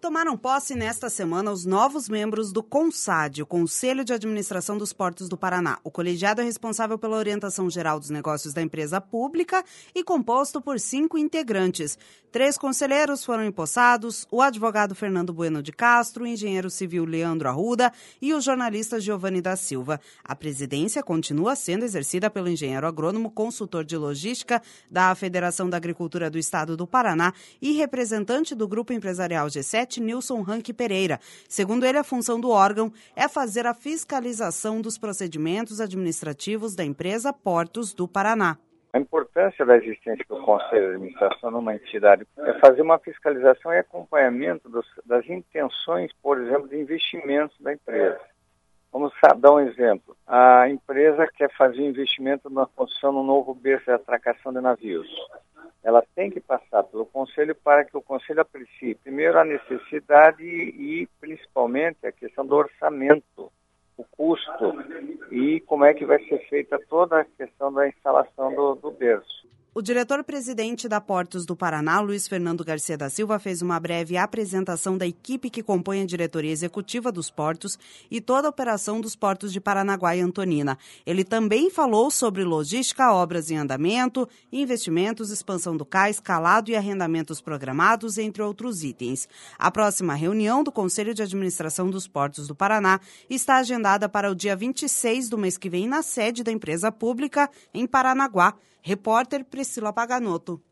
Tomaram posse nesta semana os novos membros do CONSAD, o Conselho de Administração dos Portos do Paraná. O colegiado é responsável pela orientação geral dos negócios da empresa pública e composto por 5 integrantes. 3 conselheiros foram empossados, o advogado Fernando Bueno de Castro, o engenheiro civil Leandro Arruda e o jornalista Giovanni da Silva. A presidência continua sendo exercida pelo engenheiro agrônomo, consultor de logística da Federação da Agricultura do Estado do Paraná e representante do Grupo Empresarial G7, Nilson Ranque Pereira. Segundo ele, a função do órgão é fazer a fiscalização dos procedimentos administrativos da empresa Portos do Paraná. A importância da existência do Conselho de Administração numa entidade é fazer uma fiscalização e acompanhamento das intenções, por exemplo, de investimentos da empresa. Vamos dar um exemplo. A empresa quer fazer investimento na construção de um novo berço de atracação de navios. Ela tem que passar pelo Conselho para que o Conselho aprecie primeiro a necessidade e principalmente a questão do orçamento, o custo e como é que vai ser feita toda a questão da instalação do berço. O diretor-presidente da Portos do Paraná, Luiz Fernando Garcia da Silva, fez uma breve apresentação da equipe que compõe a diretoria executiva dos portos e toda a operação dos portos de Paranaguá e Antonina. Ele também falou sobre logística, obras em andamento, investimentos, expansão do cais, calado e arrendamentos programados, entre outros itens. A próxima reunião do Conselho de Administração dos Portos do Paraná está agendada para o dia 26 do mês que vem na sede da empresa pública em Paranaguá. Repórter Priscila Paganotto.